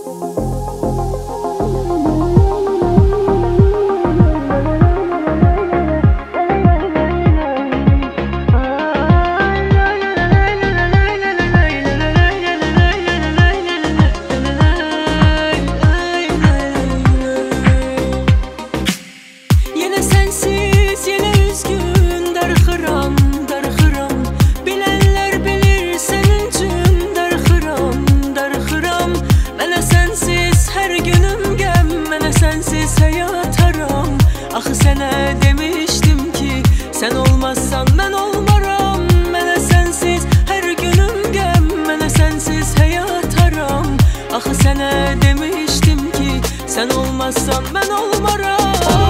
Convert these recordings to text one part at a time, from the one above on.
Axı sənə demişdim ki, sən olmazsan mən olmaram. Mənə sənsiz hər günüm qəm, mənə sənsiz həyat haram. Axı sənə demişdim ki, sən olmazsan mən olmaram.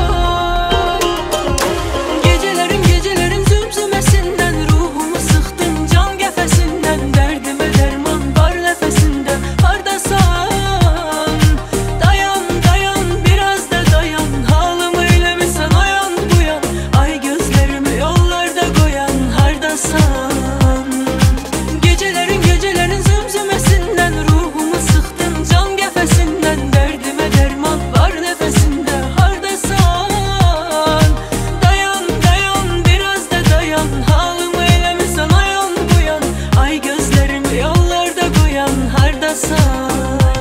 Gecələrim, gecələrim zümzüməsindən ruhumu sıxdın can qəfəsindən. Dərdimə dərman var nəfəsində, hardasan? Dayan, dayan, biraz da dayan. Halımı eləmisən oyan buyan, ay gözlərimi yollarda qoyan, hardasan? Gecələrin, gecələrin zümzüməsindən ruhumu sıxdın can qəfəsindən. Dərdimə dərman var nəfəsində, hardasan? Dayan, dayan, biraz da dayan. Halımı eləmisən oyan buyan, ay gözlərimi yollarda qoyan, hardasan?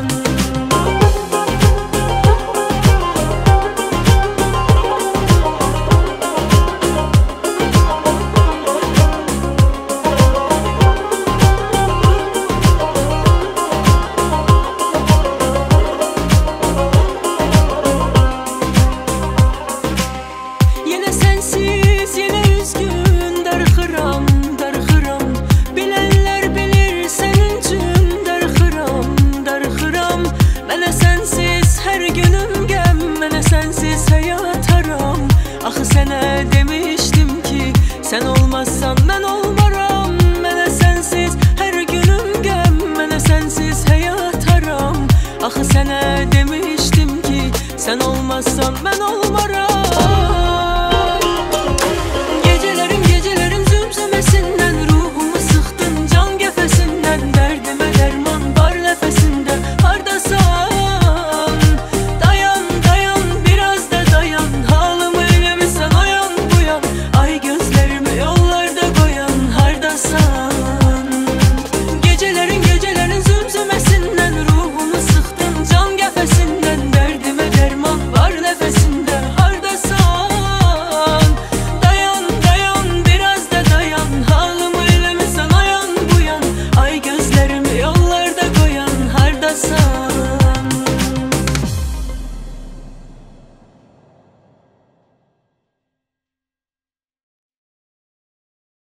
Yenə sənsiz, yenə üzgün darıxıram, darıxıram. Bilənlər bilir sənin üçün darıxıram, darıxıram. Mənə sənsiz hər günüm qəm, mənə sənsiz həyat haram. Axı sənə demişdim ki, sən olmazsan mən olmaram. Mənə sənsiz hər günüm qəm, mənə sənsiz həyat haram. Axı sənə demişdim ki, sən olmazsan mən olmaram.